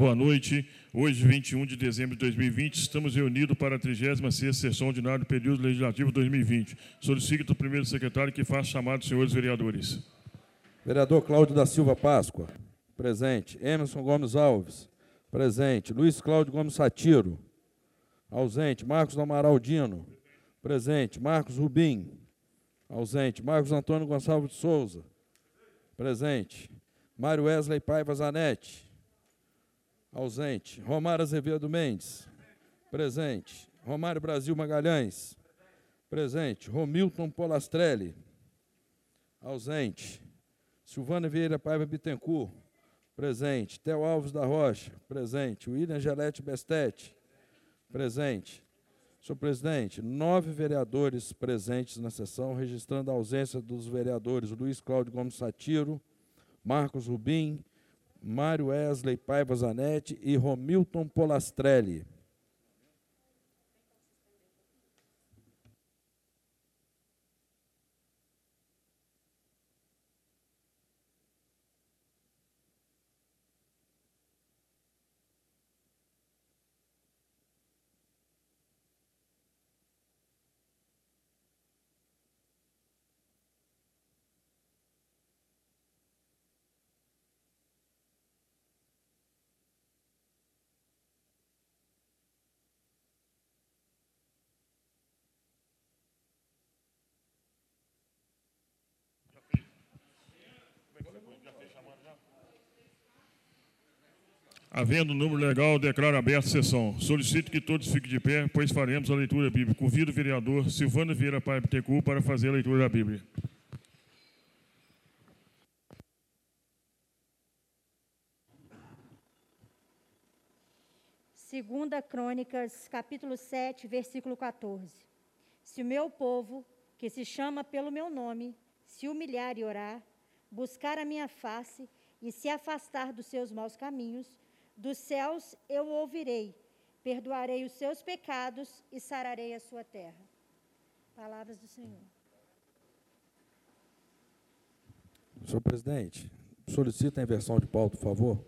Boa noite. Hoje, 21 de dezembro de 2020, estamos reunidos para a 36ª sessão ordinária do período legislativo 2020. Solicito ao primeiro secretário que faça chamado dos senhores vereadores. Vereador Cláudio da Silva Páscoa. Presente. Emerson Gomes Alves. Presente. Luiz Cláudio Gomes Satiro. Ausente. Marcos Amaral Dino. Presente. Marcos Rubim. Ausente. Marcos Antônio Gonçalves de Souza. Presente. Mário Wesley Paiva Zanetti. Ausente. Romário Azevedo Mendes. Presente. Romário Brasil Magalhães. Presente. Romilton Polastrelli. Ausente. Silvana Vieira Paiva Bittencourt. Presente. Theo Alves da Rocha. Presente. William Gelete Bestete. Presente. Senhor presidente, 9 vereadores presentes na sessão, registrando a ausência dos vereadores Luiz Cláudio Gomes Satiro, Marcos Rubim, Mário Wesley Paiva Zanetti e Romilton Polastrelli. Havendo número legal, declaro aberta a sessão. Solicito que todos fiquem de pé, pois faremos a leitura bíblica. Convido o vereador Silvano Vieira Paiva Bittencourt para fazer a leitura da Bíblia. Segunda Crônicas, capítulo 7, versículo 14. Se o meu povo, que se chama pelo meu nome, se humilhar e orar, buscar a minha face e se afastar dos seus maus caminhos, dos céus eu o ouvirei, perdoarei os seus pecados e sararei a sua terra. Palavras do Senhor. Senhor presidente, solicita a inversão de pauta, por favor.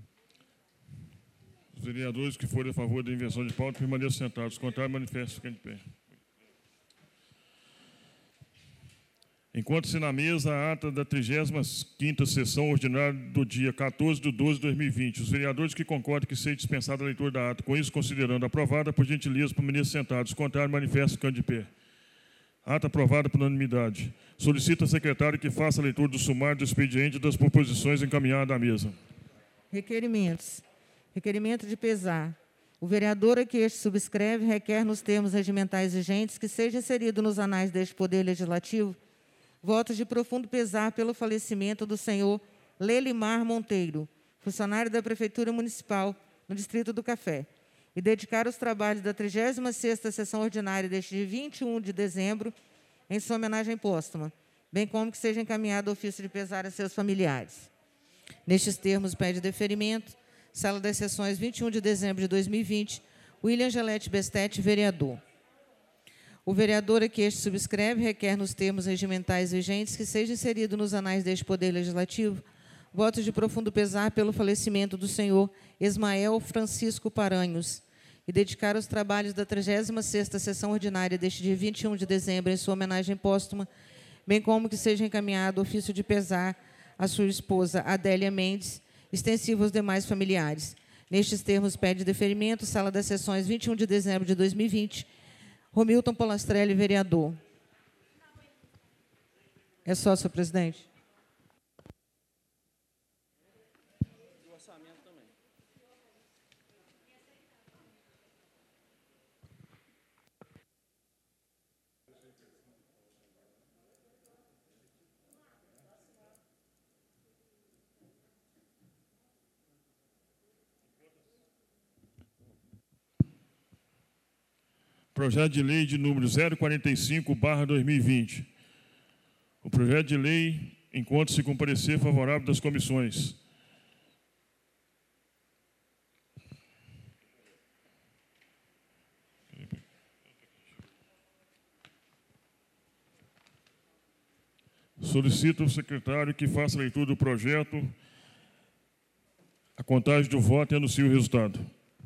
Os vereadores que forem a favor da inversão de pauta permaneçam sentados. Os contrários, manifestem de pé. Encontra-se na mesa a ata da 35ª sessão ordinária do dia 14 de 12 de 2020. Os vereadores que concordam que seja dispensada a leitura da ata, com isso considerando aprovada, por gentileza, permaneçam sentados. Os contrários, manifestem de pé. Ata aprovada por unanimidade. Solicita ao secretário que faça a leitura do sumário do expediente e das proposições encaminhadas à mesa. Requerimentos. Requerimento de pesar. O vereador a que este subscreve requer, nos termos regimentais vigentes, que seja inserido nos anais deste Poder Legislativo votos de profundo pesar pelo falecimento do senhor Lelimar Monteiro, funcionário da Prefeitura Municipal, no Distrito do Café, e dedicar os trabalhos da 36ª sessão ordinária deste dia 21 de dezembro em sua homenagem póstuma, bem como que seja encaminhado ofício de pesar a seus familiares. Nestes termos, pede deferimento, Sala das Sessões, 21 de dezembro de 2020, William Gelete Bestete, vereador. O vereador a que este subscreve requer, nos termos regimentais vigentes, que seja inserido nos anais deste Poder Legislativo votos de profundo pesar pelo falecimento do senhor Ismael Francisco Paranhos e dedicar os trabalhos da 36ª sessão ordinária deste dia 21 de dezembro em sua homenagem póstuma, bem como que seja encaminhado ofício de pesar à sua esposa Adélia Mendes, extensivo aos demais familiares. Nestes termos, pede deferimento, Sala das Sessões, 21 de dezembro de 2020, Romilton Polastrelli, vereador. É só, senhor presidente. E o orçamento também. Projeto de lei de número 045/2020. O projeto de lei encontra-se com parecer favorável das comissões. Solicito ao secretário que faça a leitura do projeto, Contagem do voto e anuncio o resultado.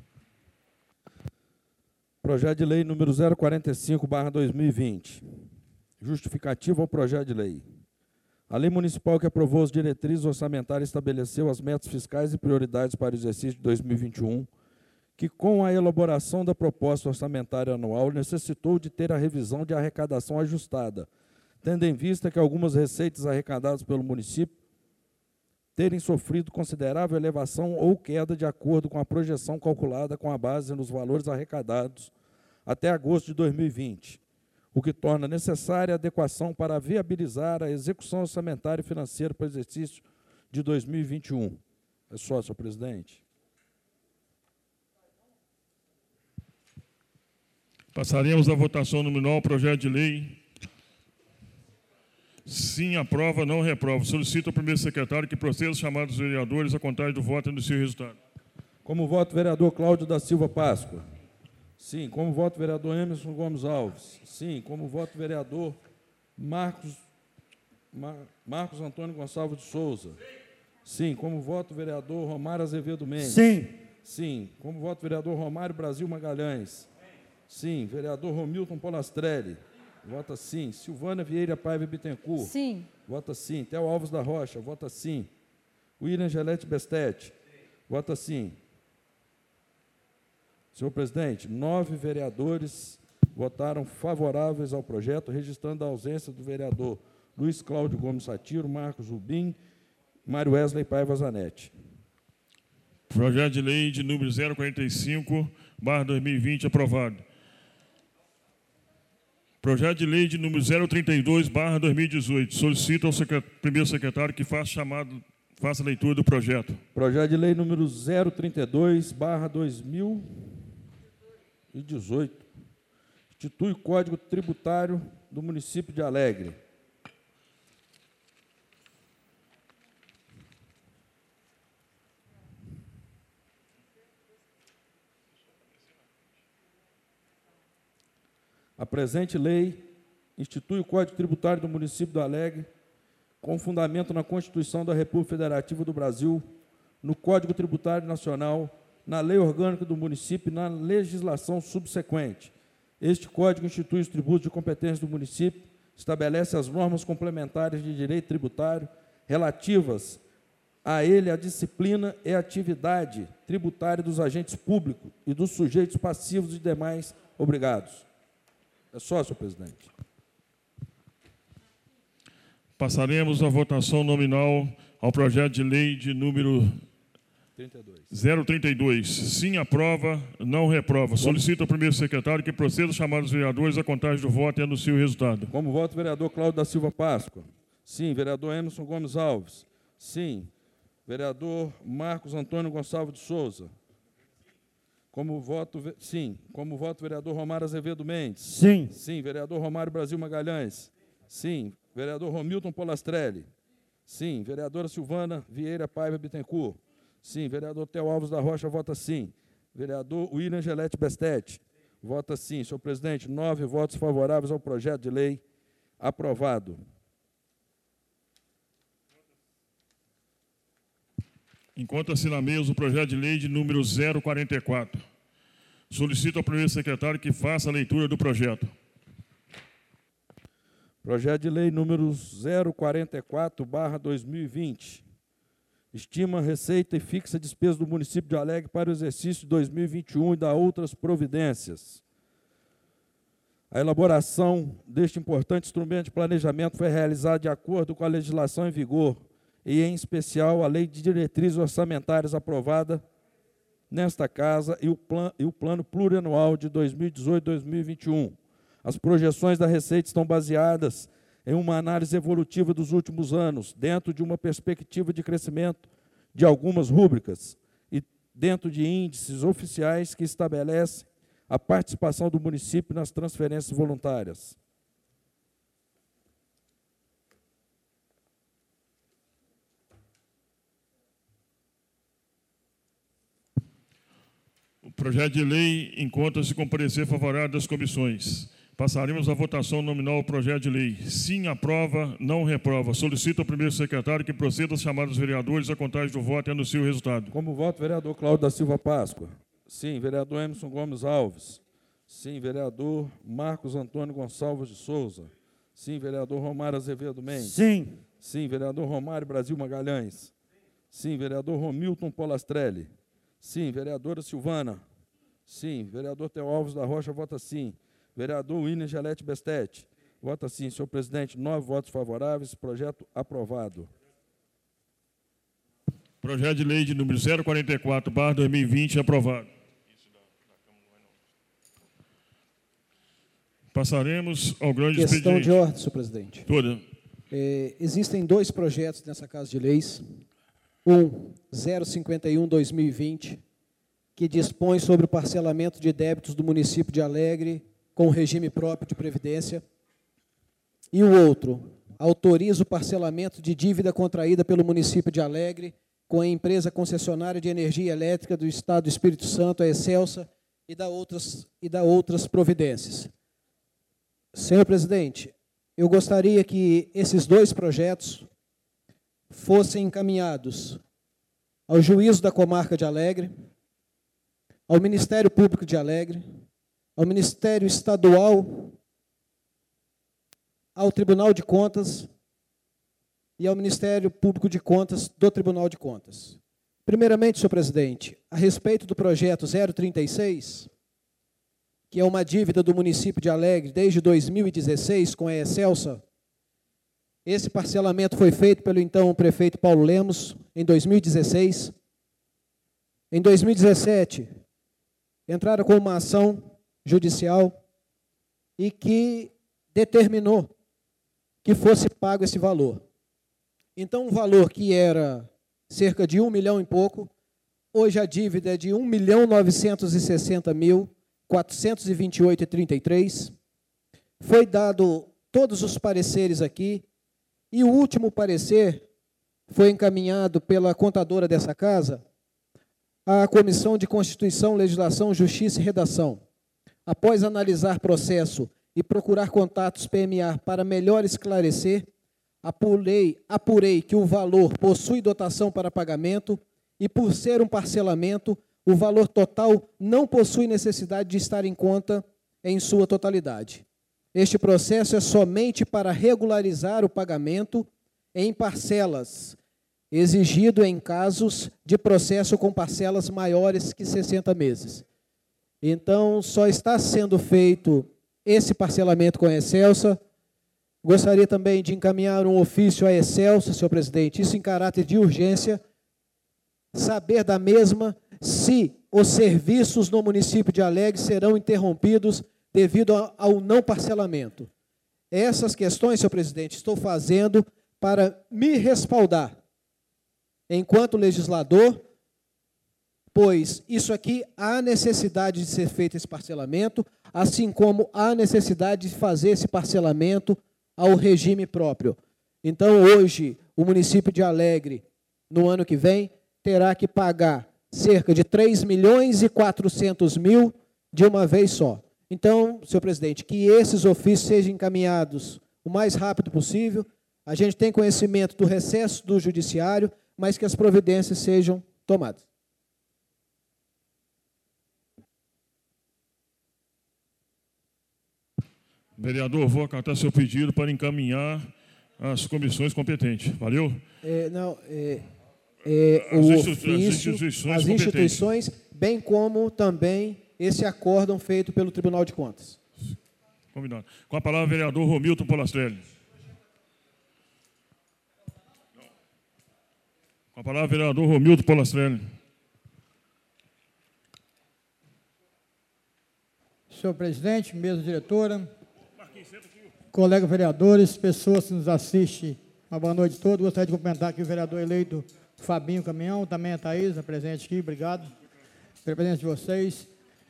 Projeto de lei número 045/2020. Justificativa ao projeto de lei. A lei municipal que aprovou as diretrizes orçamentárias estabeleceu as metas fiscais e prioridades para o exercício de 2021, que com a elaboração da proposta orçamentária anual necessitou de ter a revisão de arrecadação ajustada, tendo em vista que algumas receitas arrecadadas pelo município terem sofrido considerável elevação ou queda de acordo com a projeção calculada com a base nos valores arrecadados até agosto de 2020, o que torna necessária a adequação para viabilizar a execução orçamentária e financeira para o exercício de 2021. É só, senhor presidente. Passaremos à votação nominal ao projeto de lei. Sim, aprova, não reprova. Solicito ao primeiro secretário que proceda os chamados vereadores à contagem do voto e anuncie o resultado. Como voto, vereador Cláudio da Silva Páscoa. Sim. Como voto, vereador Emerson Gomes Alves. Sim. Como voto, vereador Marcos Antônio Gonçalves de Souza. Sim. Como voto, vereador Romário Azevedo Mendes. Sim. Sim. Como voto, vereador Romário Brasil Magalhães. Sim. Vereador Romilton Polastrelli. Vota sim. Silvana Vieira Paiva Bittencourt. Sim. Vota sim. Theo Alves da Rocha. Vota sim. William Gelete Bestete. Vota sim. Senhor presidente, 9 vereadores votaram favoráveis ao projeto, registrando a ausência do vereador Luiz Cláudio Gomes Satiro, Marcos Rubim, Mário Wesley Paiva Zanetti. Projeto de lei de número 045/2020 aprovado. Projeto de lei de número 032/2018. Solicito ao primeiro secretário que faça a leitura do projeto. Projeto de lei número 032/2018. Institui o Código Tributário do município de Alegre. A presente lei institui o Código Tributário do município do Alegre, com fundamento na Constituição da República Federativa do Brasil, no Código Tributário Nacional, na Lei Orgânica do município e na legislação subsequente. Este Código institui os tributos de competência do município, estabelece as normas complementares de direito tributário relativas a ele, a disciplina e a atividade tributária dos agentes públicos e dos sujeitos passivos e demais obrigados. É só, senhor presidente. Passaremos à votação nominal ao projeto de lei de número 032. Sim, aprova, não reprova. Solicito ao primeiro secretário que proceda a chamar os vereadores à contagem do voto e anuncie o resultado. Como voto, vereador Cláudio da Silva Páscoa. Sim. Vereador Emerson Gomes Alves. Sim. Vereador Marcos Antônio Gonçalves de Souza. Como voto, sim. Como voto, vereador Romário Azevedo Mendes. Sim. Sim. Vereador Romário Brasil Magalhães. Sim. Vereador Romilton Polastrelli. Sim. Vereadora Silvana Vieira Paiva Bittencourt. Sim. Vereador Theo Alves da Rocha, vota sim. Vereador William Gelete Bestete. Vota sim. Senhor presidente, 9 votos favoráveis ao projeto de lei. Aprovado. Encontra-se na mesa o projeto de lei de número 044. Solicito ao primeiro secretário que faça a leitura do projeto. Projeto de lei número 044/2020. Estima receita e fixa despesa do município de Alegre para o exercício de 2021 e dá outras providências. A elaboração deste importante instrumento de planejamento foi realizada de acordo com a legislação em vigor e, em especial, a Lei de Diretrizes Orçamentárias aprovada nesta Casa e o Plano Plurianual de 2018-2021. As projeções da receita estão baseadas em uma análise evolutiva dos últimos anos, dentro de uma perspectiva de crescimento de algumas rúbricas e dentro de índices oficiais que estabelecem a participação do município nas transferências voluntárias. O projeto de lei encontra-se com parecer favorável das comissões. Passaremos à votação nominal do projeto de lei. Sim, aprova, não reprova. Solicito ao primeiro secretário que proceda às chamadas dos vereadores, a contagem do voto e anuncie o resultado. Como voto, vereador Cláudio da Silva Páscoa. Sim, vereador Emerson Gomes Alves. Sim, vereador Marcos Antônio Gonçalves de Souza. Sim, vereador Romário Azevedo Mendes. Sim. Sim, vereador Romário Brasil Magalhães. Sim, vereador Romilton Polastrelli. Sim, vereadora Silvana. Sim, vereador Teo Alves da Rocha, vota sim. Vereador William Gelete Bestete, vota sim. Senhor presidente, 9 votos favoráveis, projeto aprovado. Projeto de lei de número 044/2020, aprovado. Passaremos ao grande Questão expediente. de ordem, senhor presidente. Toda. Existem 2 projetos nessa Casa de Leis. 051/2020, que dispõe sobre o parcelamento de débitos do município de Alegre com regime próprio de previdência. E o outro, autoriza o parcelamento de dívida contraída pelo município de Alegre com a empresa concessionária de energia elétrica do Estado do Espírito Santo, a Excelsa, e dá outras providências. Senhor presidente, eu gostaria que esses 2 projetos fossem encaminhados ao juízo da comarca de Alegre, ao Ministério Público de Alegre, ao Ministério Estadual, ao Tribunal de Contas e ao Ministério Público de Contas do Tribunal de Contas. Primeiramente, senhor presidente, a respeito do projeto 036, que é uma dívida do município de Alegre desde 2016 com a Excelsa, esse parcelamento foi feito pelo então prefeito Paulo Lemos em 2016. Em 2017, entraram com uma ação judicial e que determinou que fosse pago esse valor. Então, um valor que era cerca de 1 milhão e pouco, hoje a dívida é de R$ 1.960.428,33. Foi dado todos os pareceres aqui, e o último parecer foi encaminhado pela contadora dessa casa à Comissão de Constituição, Legislação, Justiça e Redação. Após analisar processo e procurar contatos PMA para melhor esclarecer, apurei que o valor possui dotação para pagamento e, por ser um parcelamento, o valor total não possui necessidade de estar em conta em sua totalidade. Este processo é somente para regularizar o pagamento em parcelas, exigido em casos de processo com parcelas maiores que 60 meses. Então, só está sendo feito esse parcelamento com a Excelsa. Gostaria também de encaminhar um ofício à Excelsa, senhor presidente, isso em caráter de urgência, saber da mesma se os serviços no município de Alegre serão interrompidos devido ao não parcelamento. Essas questões, senhor presidente, estou fazendo para me respaldar enquanto legislador, pois isso aqui há necessidade de ser feito esse parcelamento, assim como há necessidade de fazer esse parcelamento ao regime próprio. Então, hoje, o município de Alegre, no ano que vem, terá que pagar cerca de 3.400.000 de uma vez só. Então, senhor presidente, que esses ofícios sejam encaminhados o mais rápido possível. A gente tem conhecimento do recesso do judiciário, mas que as providências sejam tomadas. Vereador, vou acatar seu pedido para encaminhar às comissões competentes. Valeu? As instituições, bem como também esse acórdão feito pelo Tribunal de Contas. Combinado. Com a palavra, vereador Romilton Polastrelli. Com a palavra, vereador Romilton Polastrelli. Senhor presidente, mesa diretora, colegas vereadores, pessoas que nos assistem, uma boa noite a todos. Gostaria de cumprimentar aqui o vereador eleito Fabinho Caminhão, também a Thaisa, presente aqui, obrigado pela presença de vocês.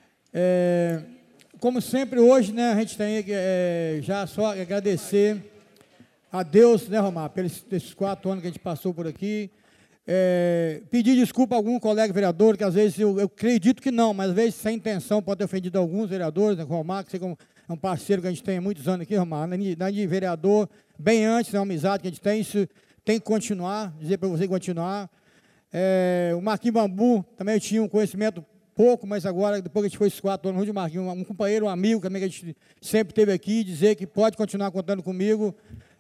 Como sempre, hoje, né, a gente tem já só agradecer a Deus, né, Romar, pelos esses 4 anos que a gente passou por aqui. Pedir desculpa a algum colega vereador, que às vezes eu acredito que não, mas às vezes sem intenção pode ter ofendido alguns vereadores, né, Romar, que é é um parceiro que a gente tem há muitos anos aqui, Romário, de vereador, bem antes, é uma amizade que a gente tem, isso tem que continuar, dizer para você continuar. O Marquinhos Bambu, também eu tinha um conhecimento pouco, mas agora, depois que a gente foi esses 4 anos de Marquinhos, um companheiro, um amigo também que a gente sempre teve aqui, dizer que pode continuar contando comigo,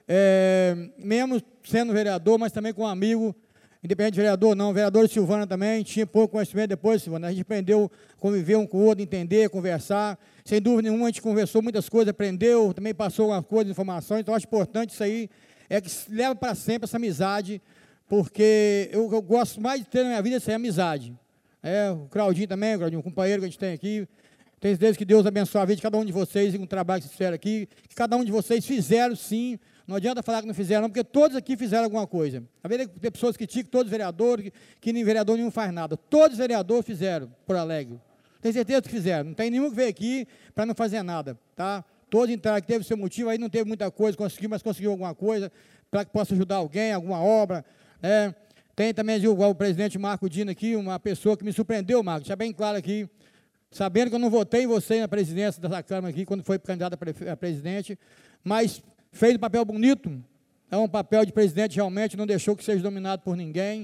mesmo sendo vereador, mas também com um amigo, independente de vereador não, vereador Silvana também, tinha pouco conhecimento depois, Silvana, a gente aprendeu a conviver um com o outro, entender, conversar, sem dúvida nenhuma a gente conversou muitas coisas, aprendeu, também passou algumas coisas, informações, então acho importante isso aí, que leva para sempre essa amizade, porque eu gosto mais de ter na minha vida essa amizade. O Claudinho também, um companheiro que a gente tem aqui, tenho certeza que Deus abençoe a vida de cada um de vocês e com o trabalho que vocês fizeram aqui, que cada um de vocês fizeram sim, não adianta falar que não fizeram, não, porque todos aqui fizeram alguma coisa. Às vezes tem pessoas que criticam todos os vereadores, que nem vereador nenhum faz nada. Todos os vereadores fizeram, por Alegre. Tenho certeza que fizeram. Não tem nenhum que veio aqui para não fazer nada. Tá? Todos entraram, que teve seu motivo, aí não teve muita coisa, conseguiu, mas conseguiu alguma coisa para que possa ajudar alguém, alguma obra. Tem também o presidente Marco Dino aqui, uma pessoa que me surpreendeu, Marco, deixa bem claro aqui, sabendo que eu não votei em você na presidência dessa Câmara aqui, quando foi candidato a presidente, mas fez um papel bonito, é um papel de presidente realmente, não deixou que seja dominado por ninguém,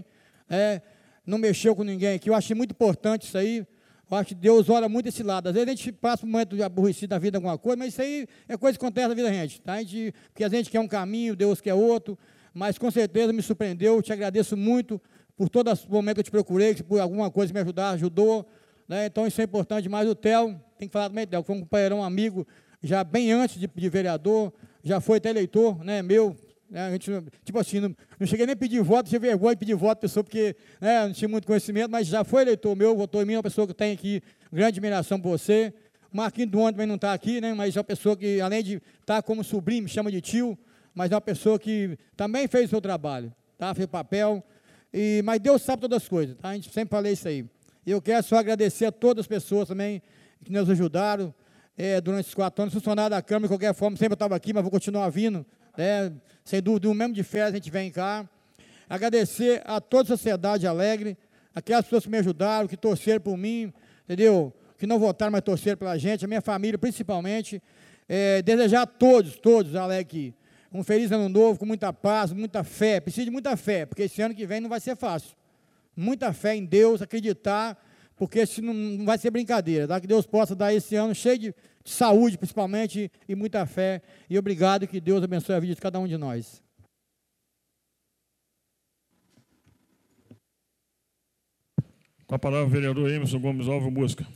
não mexeu com ninguém aqui, eu achei muito importante isso aí, eu acho que Deus olha muito esse lado, às vezes a gente passa um momento de aborrecido da vida, alguma coisa, mas isso aí é coisa que acontece na vida da gente, tá? Porque a gente quer um caminho, Deus quer outro, mas com certeza me surpreendeu, te agradeço muito por todo o momento que eu te procurei, que por alguma coisa me ajudou, né? Então isso é importante demais. O Theo, tem que falar também, Theo, foi um companheirão, um amigo, já bem antes de vereador, já foi até eleitor, né, meu, né, a gente, tipo assim, não cheguei nem a pedir voto, tive vergonha de pedir voto, pessoa, porque não tinha muito conhecimento, mas já foi eleitor meu, votou em mim, uma pessoa que tem aqui grande admiração por você. O Marquinhos do Ano também não está aqui, né, mas é uma pessoa que, além de estar como sobrinho, me chama de tio, mas é uma pessoa que também fez o seu trabalho, tá? Fez papel, mas Deus sabe todas as coisas, tá? A gente sempre fala isso aí. E eu quero só agradecer a todas as pessoas também que nos ajudaram durante esses 4 anos, funcionário da Câmara, de qualquer forma, sempre eu estava aqui, mas vou continuar vindo, sem dúvida, mesmo de férias a gente vem cá. Agradecer a toda a sociedade alegre, aquelas pessoas que me ajudaram, que torceram por mim, entendeu? Que não votaram, mas torceram pela gente, a minha família principalmente. Desejar a todos alegre, um feliz ano novo, com muita paz, muita fé. Precisa de muita fé, porque esse ano que vem não vai ser fácil. Muita fé em Deus, acreditar, porque isso não vai ser brincadeira. Tá? Que Deus possa dar esse ano cheio de saúde, principalmente, e muita fé. E obrigado, que Deus abençoe a vida de cada um de nós. Com a palavra, o vereador Emerson Gomes Alves Mosca.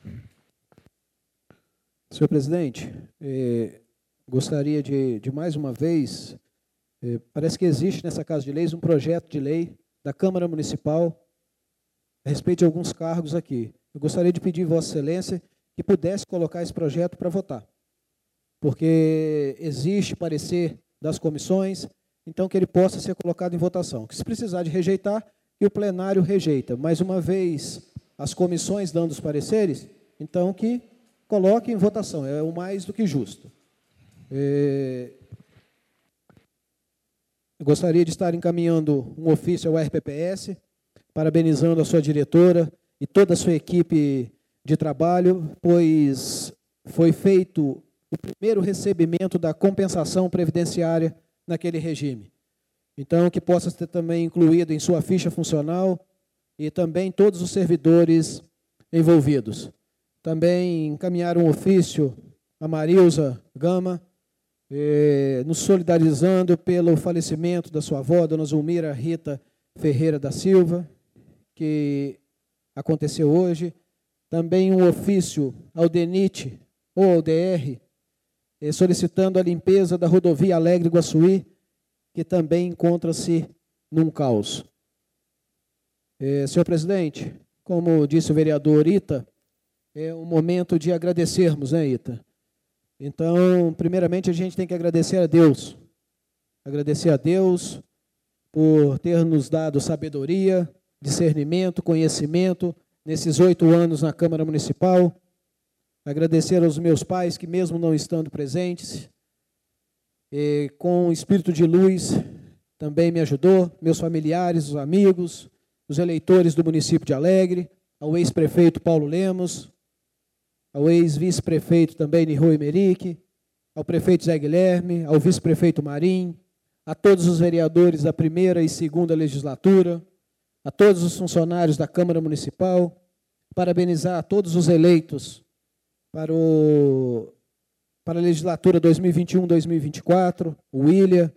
Senhor presidente, gostaria de mais uma vez, parece que existe nessa Casa de Leis um projeto de lei da Câmara Municipal a respeito de alguns cargos aqui. Eu gostaria de pedir Vossa Excelência que pudesse colocar esse projeto para votar, porque existe parecer das comissões, então que ele possa ser colocado em votação. Que se precisar de rejeitar, que o plenário rejeita. Mais uma vez, as comissões dando os pareceres, então que coloque em votação, é o mais do que justo. Eu gostaria de estar encaminhando um ofício ao RPPS, parabenizando a sua diretora e toda a sua equipe de trabalho, pois foi feito o primeiro recebimento da compensação previdenciária naquele regime. Então, que possa ser também incluído em sua ficha funcional e também todos os servidores envolvidos. Também encaminhar um ofício a Marilza Gama, nos solidarizando pelo falecimento da sua avó, dona Zulmira Rita Ferreira da Silva, que aconteceu hoje. Também um ofício ao DENIT, ou ao DR, solicitando a limpeza da rodovia Alegre-Guaçuí, que também encontra-se num caos. Senhor presidente, como disse o vereador Ita, é um momento de agradecermos, né, Ita? Então, primeiramente, a gente tem que agradecer a Deus. Agradecer a Deus por ter nos dado sabedoria, discernimento, conhecimento nesses 8 anos na Câmara Municipal. Agradecer aos meus pais que, mesmo não estando presentes, com espírito de luz, também me ajudou, meus familiares, os amigos, os eleitores do município de Alegre, ao ex-prefeito Paulo Lemos, ao ex-vice-prefeito também, Nirô Emerick, ao prefeito Zé Guilherme, ao vice-prefeito Marim, a todos os vereadores da primeira e segunda legislatura, a todos os funcionários da Câmara Municipal, parabenizar a todos os eleitos para a legislatura 2021-2024, o William,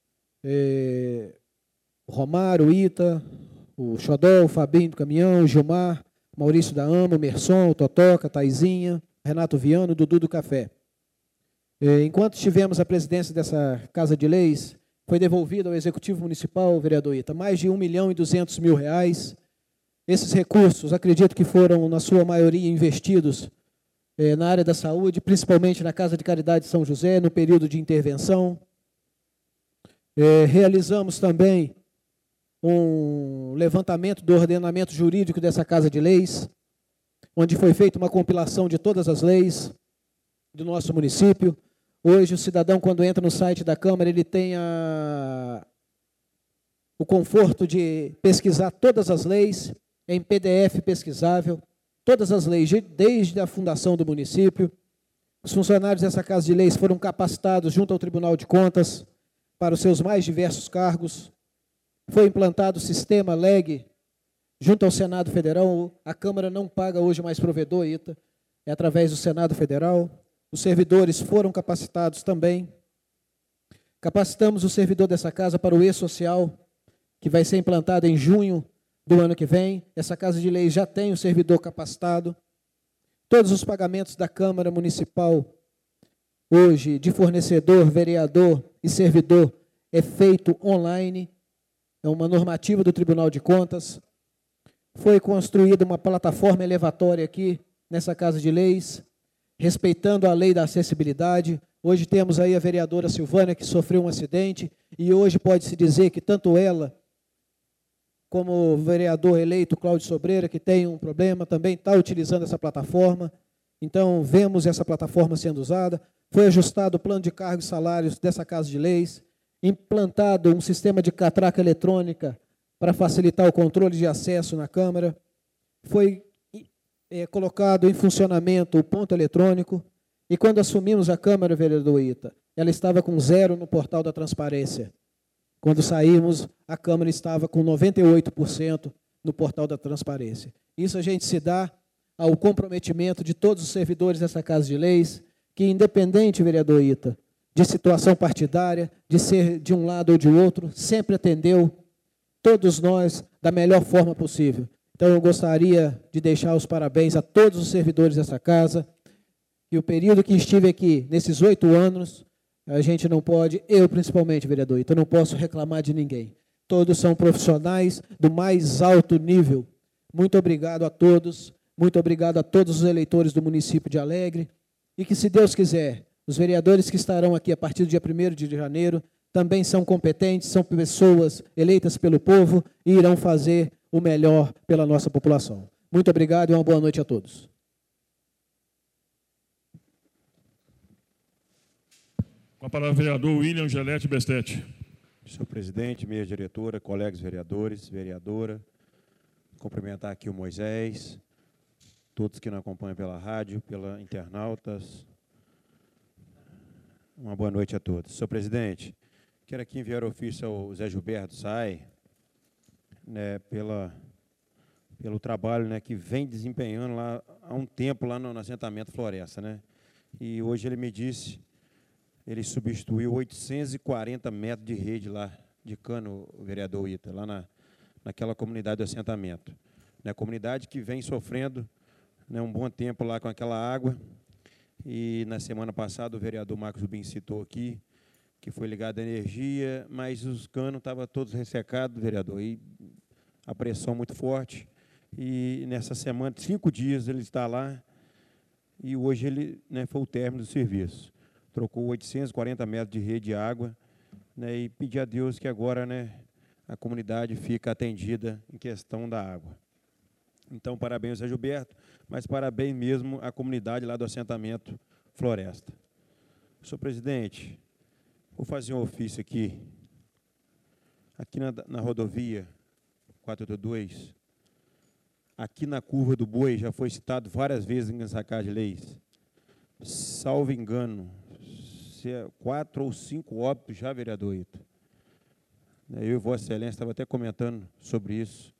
o Romário, o Ita, o Xodó, o Fabinho do Caminhão, o Gilmar, o Maurício da Ama, o Merson, o Totoca, a Taizinha, Renato Viano, o Dudu do Café. Enquanto tivemos a presidência dessa Casa de Leis, foi devolvido ao Executivo Municipal, vereador Ita, mais de R$1.200.000. Esses recursos, acredito que foram, na sua maioria, investidos na área da saúde, principalmente na Casa de Caridade de São José, no período de intervenção. Realizamos também um levantamento do ordenamento jurídico dessa Casa de Leis, onde foi feita uma compilação de todas as leis do nosso município. Hoje, o cidadão, quando entra no site da Câmara, ele tem o conforto de pesquisar todas as leis, em PDF pesquisável, todas as leis, desde a fundação do município. Os funcionários dessa Casa de Leis foram capacitados junto ao Tribunal de Contas para os seus mais diversos cargos. Foi implantado o sistema LEG junto ao Senado Federal. A Câmara não paga hoje mais provedor, Ita, é através do Senado Federal. Os servidores foram capacitados também. Capacitamos o servidor dessa casa para o E-Social, que vai ser implantado em junho do ano que vem. Essa Casa de Leis já tem o servidor capacitado. Todos os pagamentos da Câmara Municipal, hoje, de fornecedor, vereador e servidor, é feito online. É uma normativa do Tribunal de Contas. Foi construída uma plataforma elevatória aqui, nessa Casa de Leis, respeitando a lei da acessibilidade. Hoje temos aí a vereadora Silvânia, que sofreu um acidente, e hoje pode-se dizer que tanto ela, como o vereador eleito Cláudio Sobreira, que tem um problema, também está utilizando essa plataforma. Então, vemos essa plataforma sendo usada. Foi ajustado o plano de cargos e salários dessa Casa de Leis, implantado um sistema de catraca eletrônica para facilitar o controle de acesso na Câmara. Foi colocado em funcionamento o ponto eletrônico, e quando assumimos a Câmara, vereador Ita, ela estava com 0 no portal da transparência. Quando saímos, a Câmara estava com 98% no portal da transparência. Isso a gente se dá ao comprometimento de todos os servidores dessa Casa de Leis, que, independente, vereador Ita, de situação partidária, de ser de um lado ou de outro, sempre atendeu todos nós da melhor forma possível. Então, eu gostaria de deixar os parabéns a todos os servidores dessa casa. E o período que estive aqui, nesses 8 anos, a gente não pode, eu principalmente, vereador, então não posso reclamar de ninguém. Todos são profissionais do mais alto nível. Muito obrigado a todos, muito obrigado a todos os eleitores do município de Alegre. E que, se Deus quiser, os vereadores que estarão aqui a partir do dia 1º de janeiro também são competentes, são pessoas eleitas pelo povo e irão fazer o melhor pela nossa população. Muito obrigado e uma boa noite a todos. Com a palavra o vereador William Gelete Bestete. Senhor presidente, minha diretora, colegas vereadores, vereadora, cumprimentar aqui o Moisés, todos que nos acompanham pela rádio, pela internautas. Uma boa noite a todos. Senhor presidente, quero aqui enviar ofício ao Zé Gilberto Sai, né, pelo trabalho, né, que vem desempenhando lá há um tempo lá no assentamento Floresta, né? E hoje ele me disse, ele substituiu 840 metros de rede lá de cano, o vereador Ita, lá naquela comunidade do assentamento. Né, comunidade que vem sofrendo, né, um bom tempo lá com aquela água. E na semana passada o vereador Marcos Rubim citou aqui que foi ligado à energia, mas os canos estavam todos ressecados, vereador, e a pressão muito forte. E nessa semana, 5 dias ele está lá, e hoje ele, né, foi o término do serviço. Trocou 840 metros de rede de água, né, e pedi a Deus que agora, né, a comunidade fica atendida em questão da água. Então, parabéns ao Zé Gilberto, mas parabéns mesmo à comunidade lá do assentamento Floresta. Senhor presidente, vou fazer um ofício aqui na rodovia 482, aqui na Curva do Boi, já foi citado várias vezes nessa Casa de Leis, salvo engano, 4 ou 5 óbitos já, vereador Ito. Eu e Vossa Excelência estava até comentando sobre isso.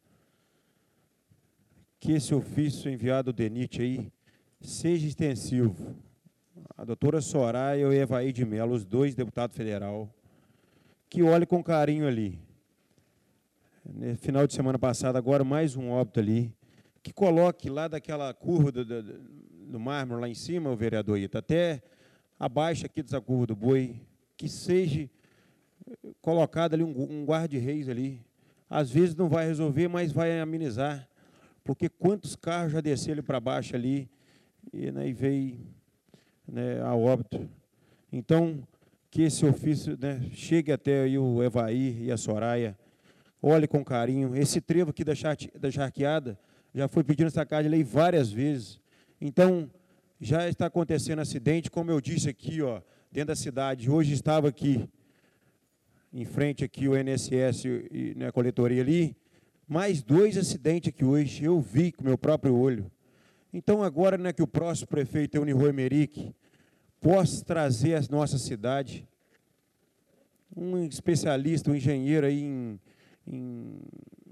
Que esse ofício enviado ao DENIT aí seja extensivo. A doutora Soraya e o Evaí de Mello, os 2 deputados federal, que olhe com carinho ali. No final de semana passada, agora mais um óbito ali, que coloque lá daquela curva do mármore lá em cima, o vereador Ito, até abaixo aqui dessa Curva do Boi, que seja colocado ali um guarda-reis ali. Às vezes não vai resolver, mas vai amenizar, porque quantos carros já desceram ali para baixo ali e, né, e veio, né, a óbito. Então, que esse ofício, né, chegue até aí o Evaí e a Soraya, olhe com carinho. Esse trevo aqui da charqueada já foi pedindo essa Casa de Lei várias vezes. Então, já está acontecendo acidente, como eu disse aqui, ó, dentro da cidade. Hoje estava aqui, em frente aqui, o INSS e, né, a coletoria ali, mais 2 acidentes aqui hoje, eu vi com o meu próprio olho. Então, agora, né, que o próximo prefeito, Eunice Emerick, possa trazer à nossa cidade um especialista, um engenheiro aí um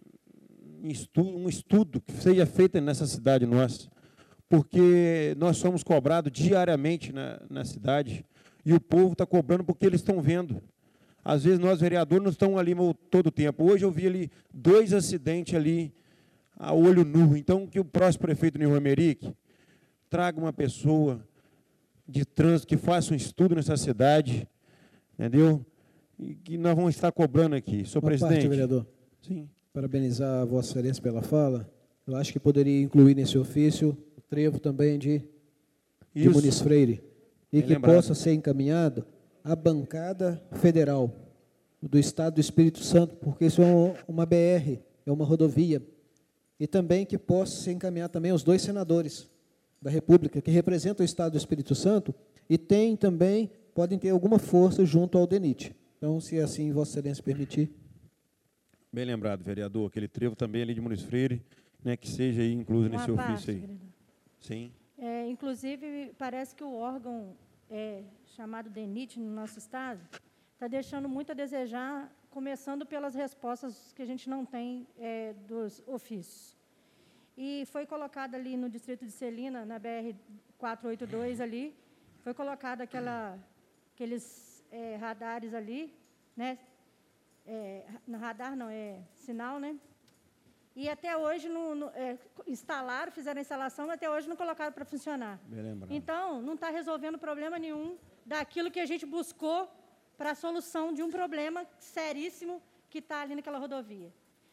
estudo que seja feito nessa cidade nossa, porque nós somos cobrados diariamente na cidade, e o povo está cobrando porque eles estão vendo. Às vezes nós, vereadores, não estamos ali todo o tempo. Hoje eu vi ali 2 acidentes ali, a olho nu. Então, que o próximo prefeito, Eunice Emerick, traga uma pessoa de trânsito que faça um estudo nessa cidade, entendeu? E que nós vamos estar cobrando aqui. Senhor presidente. Parte, vereador. Sim. Parabenizar a Vossa Excelência pela fala. Eu acho que poderia incluir nesse ofício o trevo também de Muniz Freire, e que possa ser encaminhado à bancada federal do Estado do Espírito Santo, porque isso é uma BR, é uma rodovia, e também que possa ser encaminhado também aos 2 senadores da República, que representam o Estado do Espírito Santo, e podem ter alguma força junto ao DENIT. Então, se assim Vossa Excelência permitir. Bem lembrado, vereador, aquele trevo também ali de Muniz Freire, né, que seja aí incluso nesse ofício aí. Vereador. Sim. Inclusive, parece que o órgão chamado DENIT no nosso estado está deixando muito a desejar, começando pelas respostas que a gente não tem dos ofícios. E foi colocado ali no distrito de Celina, na BR-482 ali, foi colocado aqueles radares ali, né? Radar não, sinal, né? E até hoje instalaram, fizeram a instalação, mas até hoje não colocaram para funcionar. Então, não está resolvendo problema nenhum daquilo que a gente buscou para a solução de um problema seríssimo que está ali naquela rodovia.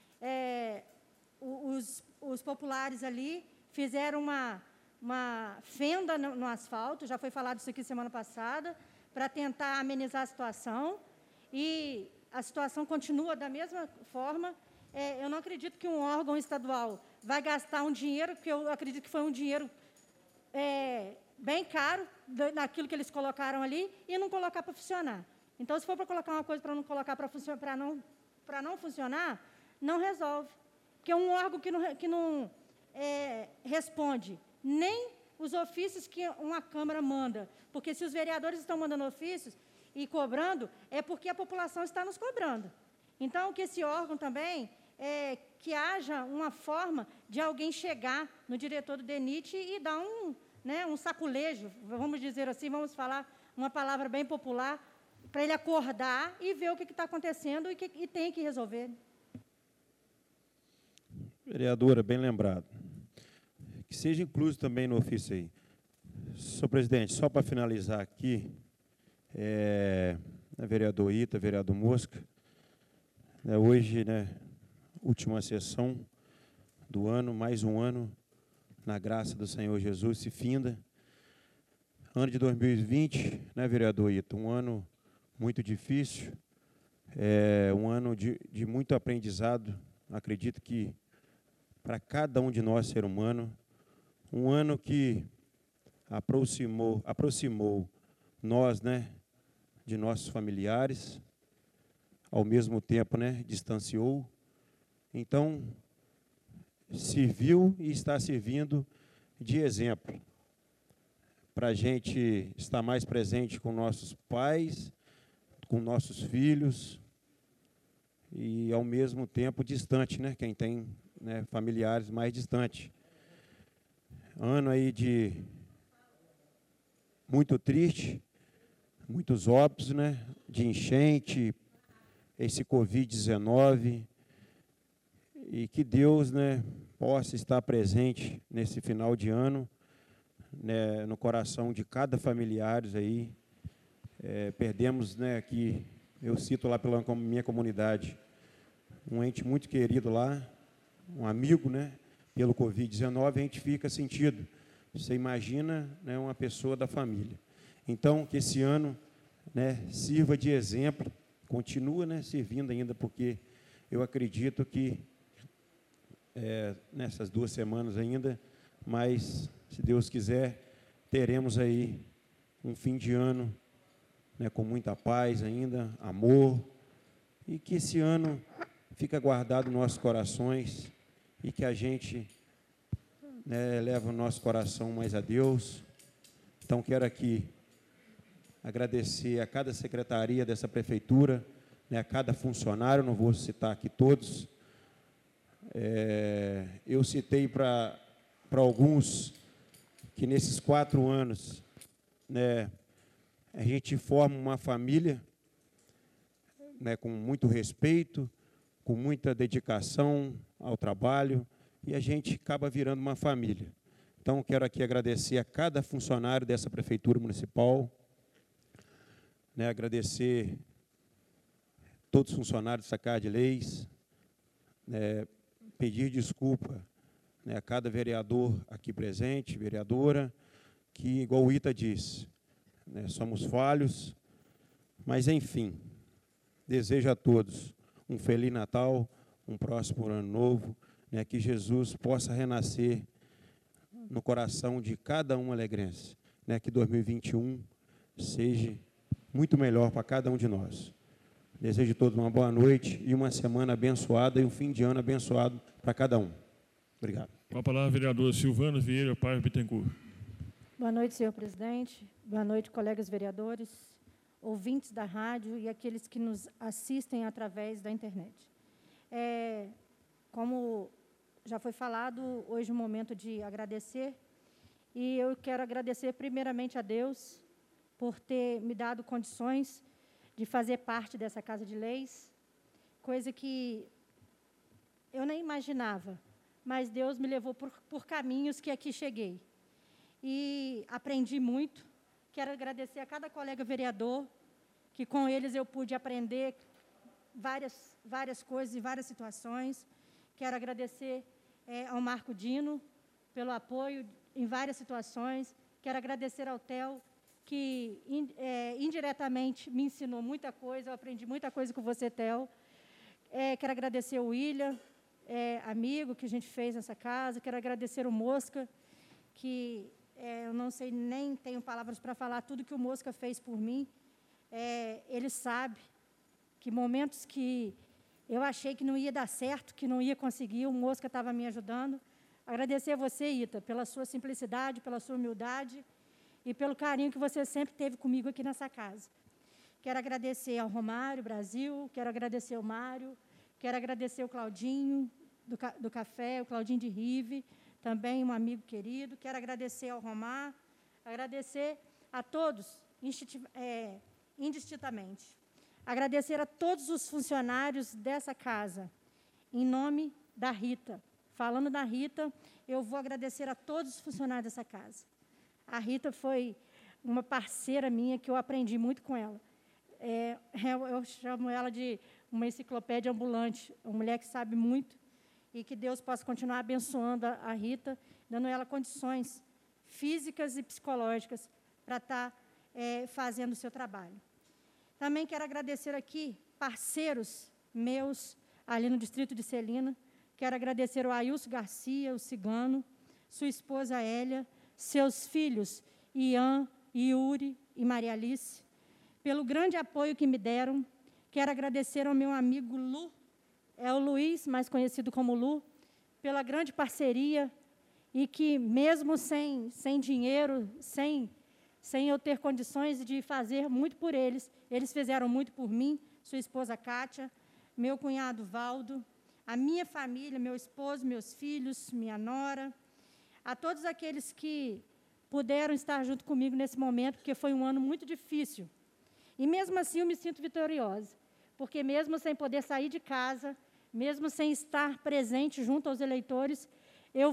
Os populares ali fizeram uma fenda no asfalto, já foi falado isso aqui semana passada, para tentar amenizar a situação, e a situação continua da mesma forma. Eu não acredito que um órgão estadual vai gastar um dinheiro, porque eu acredito que foi um dinheiro bem caro naquilo que eles colocaram ali, e não colocar para funcionar. Então, se for para colocar uma coisa para não colocar para não funcionar, não resolve. Porque é um órgão que não responde nem os ofícios que uma Câmara manda. Porque se os vereadores estão mandando ofícios e cobrando, é porque a população está nos cobrando. Então, que esse órgão também, que haja uma forma de alguém chegar no diretor do DENIT e dar um saculejo, vamos dizer assim, vamos falar uma palavra bem popular, para ele acordar e ver o que está acontecendo e tem que resolver. Vereadora, bem lembrado. Que seja incluso também no ofício aí. Senhor presidente, só para finalizar aqui, vereador Ita, vereador Mosca, hoje, última sessão do ano, mais um ano, na graça do Senhor Jesus, se finda. Ano de 2020, vereador Ita, um ano muito difícil, um ano de muito aprendizado, acredito que para cada um de nós, ser humano, um ano que aproximou nós, de nossos familiares, ao mesmo tempo, distanciou. Então, serviu e está servindo de exemplo para a gente estar mais presente com nossos pais, com nossos filhos e, ao mesmo tempo, distante, né? Quem tem, né, familiares mais distantes. Ano aí de muito triste, muitos óbitos, né? De enchente, esse Covid-19, e que Deus, né, possa estar presente nesse final de ano, né, no coração de cada familiar aí. Perdemos, né, aqui, eu cito lá pela minha comunidade, um ente muito querido lá, um amigo, né, pelo Covid-19, a gente fica sentido. Você imagina, né, uma pessoa da família. Então, que esse ano, né, sirva de exemplo, continua, né, servindo ainda, porque eu acredito que nessas 2 semanas ainda, mas, se Deus quiser, teremos aí um fim de ano, né, com muita paz ainda, amor, e que esse ano fica guardado nos nossos corações e que a gente, né, leva o nosso coração mais a Deus. Então, quero aqui agradecer a cada secretaria dessa prefeitura, né, a cada funcionário, não vou citar aqui todos. Eu citei para alguns que nesses 4 anos, né, a gente forma uma família, né, com muito respeito, com muita dedicação ao trabalho, e a gente acaba virando uma família. Então, quero aqui agradecer a cada funcionário dessa Prefeitura Municipal, né, agradecer todos os funcionários da Casa de Leis, né, pedir desculpa, né, a cada vereador aqui presente, vereadora, que, igual o Ita disse, né, somos falhos, mas, enfim, desejo a todos um Feliz Natal, um próximo Ano Novo, né, que Jesus possa renascer no coração de cada um alegrense, né, que 2021 seja muito melhor para cada um de nós. Desejo a todos uma boa noite e uma semana abençoada e um fim de ano abençoado para cada um. Obrigado. Com a palavra, vereador Silvano Vieira Paz Bittencourt. Boa noite, senhor presidente. Boa noite, colegas vereadores, ouvintes da rádio e aqueles que nos assistem através da internet. Como já foi falado, hoje é um momento de agradecer, e eu quero agradecer primeiramente a Deus por ter me dado condições de fazer parte dessa Casa de Leis, coisa que eu nem imaginava, mas Deus me levou por caminhos que aqui cheguei. E aprendi muito. Quero agradecer a cada colega vereador, que com eles eu pude aprender várias coisas e várias situações. Quero agradecer ao Marco Dino pelo apoio em várias situações. Quero agradecer ao Theo, que indiretamente me ensinou muita coisa, eu aprendi muita coisa com você, Theo. Quero agradecer o William, amigo que a gente fez nessa casa. Quero agradecer o Mosca, que eu não sei, nem tenho palavras para falar tudo que o Mosca fez por mim. Ele sabe que momentos que eu achei que não ia dar certo, que não ia conseguir, o Mosca estava me ajudando. Agradecer a você, Ita, pela sua simplicidade, pela sua humildade e pelo carinho que você sempre teve comigo aqui nessa casa. Quero agradecer ao Romário Brasil, quero agradecer ao Mário, quero agradecer ao Claudinho do Café, o Claudinho de Rive, também um amigo querido. Quero agradecer ao Romar, agradecer a todos, indistintamente. Agradecer a todos os funcionários dessa casa, em nome da Rita. Falando da Rita, eu vou agradecer a todos os funcionários dessa casa. A Rita foi uma parceira minha que eu aprendi muito com ela. Eu chamo ela de uma enciclopédia ambulante, uma mulher que sabe muito, e que Deus possa continuar abençoando a Rita, dando a ela condições físicas e psicológicas para estar fazendo o seu trabalho. Também quero agradecer aqui parceiros meus ali no distrito de Celina. Quero agradecer o Ailson Garcia, o Cigano, sua esposa Hélia, seus filhos Ian, Yuri e Maria Alice, pelo grande apoio que me deram. Quero agradecer ao meu amigo Lu, o Luiz, mais conhecido como Lu, pela grande parceria e que, mesmo sem dinheiro, sem eu ter condições de fazer muito por eles, eles fizeram muito por mim, sua esposa Kátia, meu cunhado Valdo, a minha família, meu esposo, meus filhos, minha nora, a todos aqueles que puderam estar junto comigo nesse momento, porque foi um ano muito difícil. E mesmo assim eu me sinto vitoriosa, porque mesmo sem poder sair de casa, mesmo sem estar presente junto aos eleitores, eu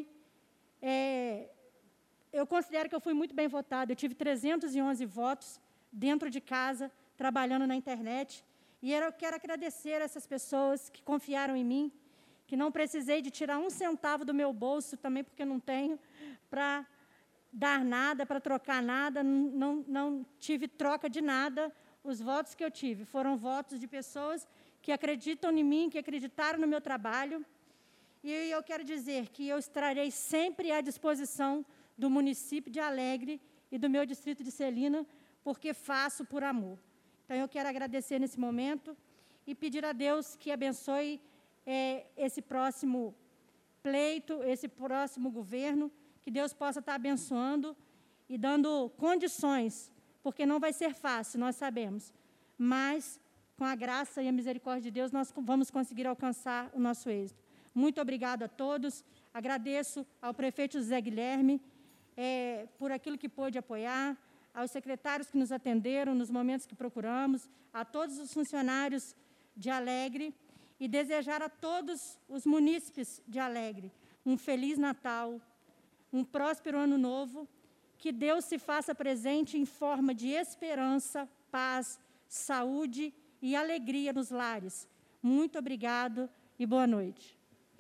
considero que eu fui muito bem votada. Eu tive 311 votos dentro de casa, trabalhando na internet. E eu quero agradecer a essas pessoas que confiaram em mim, que não precisei de tirar um centavo do meu bolso, também porque não tenho, para dar nada, para trocar nada, não tive troca de nada. Os votos que eu tive foram votos de pessoas que acreditam em mim, que acreditaram no meu trabalho. E eu quero dizer que eu estarei sempre à disposição do município de Alegre e do meu distrito de Celina, porque faço por amor. Então, eu quero agradecer nesse momento e pedir a Deus que abençoe esse próximo pleito, esse próximo governo, que Deus possa estar abençoando e dando condições, porque não vai ser fácil, nós sabemos, mas com a graça e a misericórdia de Deus, nós vamos conseguir alcançar o nosso êxito. Muito obrigado a todos, agradeço ao prefeito José Guilherme por aquilo que pôde apoiar, aos secretários que nos atenderam nos momentos que procuramos, a todos os funcionários de Alegre e desejar a todos os munícipes de Alegre um Feliz Natal, um próspero Ano Novo, que Deus se faça presente em forma de esperança, paz, saúde e alegria nos lares. Muito obrigado e boa noite.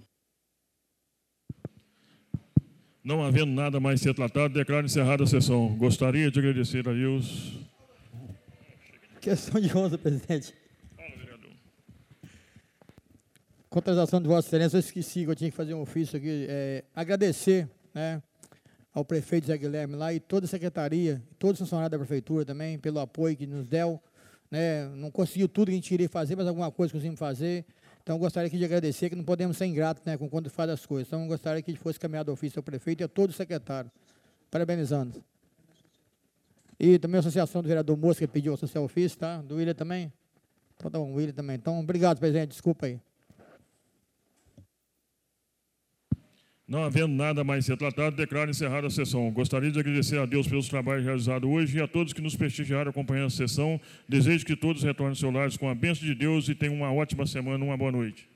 Não havendo nada mais a ser tratado, declaro encerrada a sessão. Gostaria de agradecer a Deus. Questão de honra, presidente. Fala, vereador. Com a transação de Vossa Excelência, eu esqueci que eu tinha que fazer um ofício aqui. Agradecer, né, ao prefeito Zé Guilherme lá e toda a secretaria, todos os funcionários da prefeitura também, pelo apoio que nos deu. Né, não conseguiu tudo que a gente iria fazer, mas alguma coisa conseguimos fazer. Então, gostaria aqui de agradecer, que não podemos ser ingratos, né, com quando faz as coisas. Então, gostaria que fosse caminhado o ofício ao prefeito e a todos os secretários. Parabenizando. E também a associação do vereador Mosca, que pediu associar o ofício, tá? Do William também. Então, tá bom, o William também. Então, obrigado, presidente. Desculpa aí. Não havendo nada mais a ser tratado, declaro encerrada a sessão. Gostaria de agradecer a Deus pelos trabalhos realizados hoje e a todos que nos prestigiaram acompanhando a sessão. Desejo que todos retornem aos seus lares com a bênção de Deus e tenham uma ótima semana, uma boa noite.